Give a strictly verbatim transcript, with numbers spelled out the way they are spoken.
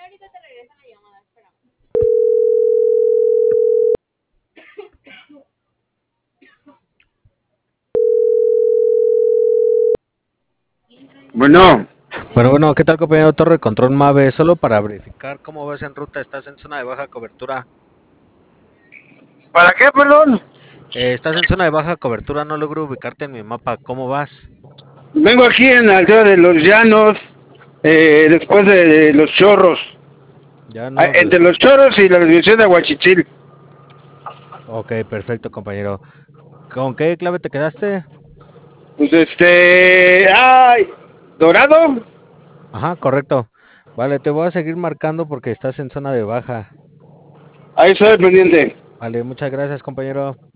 Bueno, Bueno, bueno, ¿qué tal, compañero Torre Control Mave? Solo para verificar cómo vas en ruta, estás en zona de baja cobertura. ¿para qué, perdón? Eh, estás en zona de baja cobertura, no logro ubicarte en mi mapa. ¿Cómo vas? Vengo aquí en la altura de los llanos, eh, después de, de los chorros, Ya ah, no. entre des- los chorros y la división de Aguachichil. Ok, perfecto, compañero. ¿Con qué clave te quedaste? Pues este, ay, dorado, Ajá, correcto. Vale, te voy a seguir marcando porque estás en zona de baja. ahí estoy pendiente. Vale, muchas gracias, compañero.